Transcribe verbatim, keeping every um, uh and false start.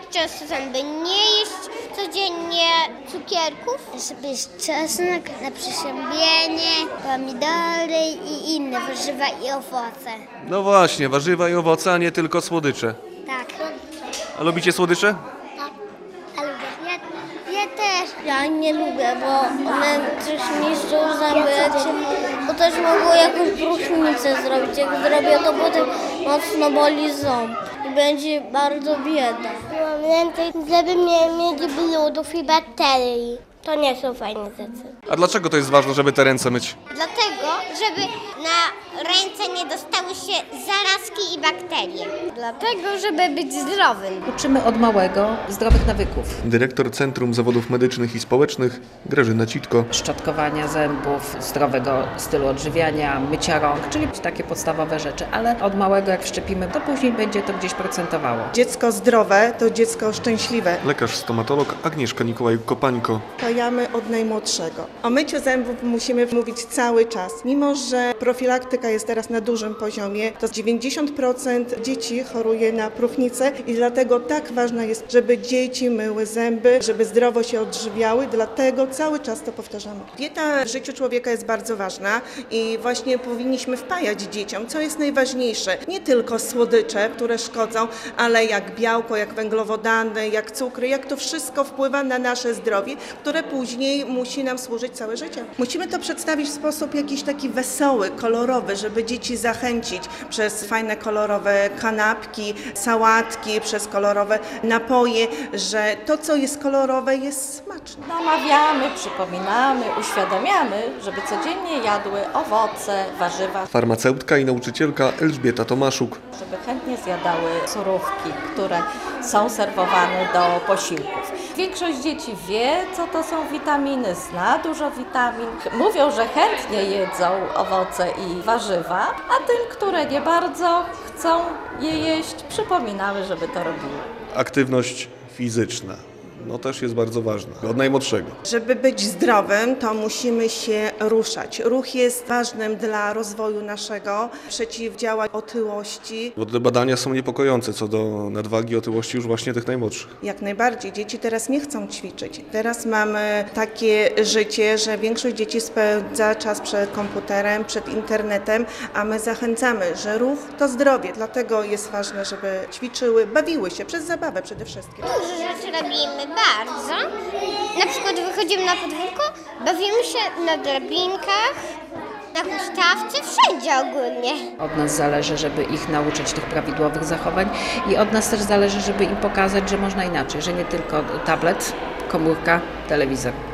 często zęby, nie jeść codziennie cukierków. Żeby jeść czosnek na przeziębienie, pomidory i inne warzywa i owoce. No właśnie, warzywa i owoce, a nie tylko słodycze. Tak. A lubicie słodycze? Ja lubię. Ja, ja też. Ja nie lubię, bo one coś niszczą zęby, bo też mogą jakąś próchnicę zrobić. Jak zrobię, to potem mocno boli ząb i będzie bardzo bieda. Pamiętaj, żeby nie mieć bludów i bakterii. To nie są fajne rzeczy. A dlaczego to jest ważne, żeby te ręce myć? Dlatego, żeby na ręce nie dostały się zarazki i bakterie. Dlatego, żeby być zdrowym. Uczymy od małego zdrowych nawyków. Dyrektor Centrum Zawodów Medycznych i Społecznych Grażyna Citko. Szczotkowania zębów, zdrowego stylu odżywiania, mycia rąk, czyli takie podstawowe rzeczy, ale od małego jak wszczepimy, to później będzie to gdzieś procentowało. Dziecko zdrowe to dziecko szczęśliwe. Lekarz stomatolog Agnieszka Nikołaj-Kopańko. Pajamy od najmłodszego. O myciu zębów musimy mówić cały czas. Mimo że profilaktyka jest teraz na dużym poziomie, to dziewięćdziesiąt procent dzieci choruje na próchnicę i dlatego tak ważne jest, żeby dzieci myły zęby, żeby zdrowo się odżywiały, dlatego cały czas to powtarzamy. Dieta w życiu człowieka jest bardzo ważna i właśnie powinniśmy wpajać dzieciom, co jest najważniejsze. Nie tylko słodycze, które szkodzą, ale jak białko, jak węglowodany, jak cukry, jak to wszystko wpływa na nasze zdrowie, które później musi nam służyć całe życie. Musimy to przedstawić w sposób jakiś taki wesoły, kolorowy, żeby dzieci zachęcić przez fajne, kolorowe kanapki, sałatki, przez kolorowe napoje, że to, co jest kolorowe, jest smaczne. Namawiamy, przypominamy, uświadamiamy, żeby codziennie jadły owoce, warzywa, Farmaceutka i nauczycielka Elżbieta Tomaszuk. żeby chętnie zjadały surówki, które są serwowane do posiłków. Większość dzieci wie, co to są witaminy, zna dużo witamin. Mówią, że chętnie jedzą owoce i warzywa, a tym, które nie bardzo chcą je jeść, przypominamy, żeby to robiły. Aktywność fizyczna. No też jest bardzo ważna. Od najmłodszego. Żeby być zdrowym, to musimy się ruszać. Ruch jest ważnym dla rozwoju naszego, przeciwdziała otyłości. Bo te badania są niepokojące co do nadwagi i otyłości już właśnie tych najmłodszych. Jak najbardziej. Dzieci teraz nie chcą ćwiczyć. Teraz mamy takie życie, że większość dzieci spędza czas przed komputerem, przed internetem, a my zachęcamy, że ruch to zdrowie. Dlatego jest ważne, żeby ćwiczyły, bawiły się przez zabawę przede wszystkim. Dużo rzeczy robimy, bardzo. Na przykład wychodzimy na podwórko, bawimy się na drabinkach, na huśtawce, wszędzie ogólnie. Od nas zależy, żeby ich nauczyć tych prawidłowych zachowań i od nas też zależy, żeby im pokazać, że można inaczej, że nie tylko tablet, komórka, telewizor.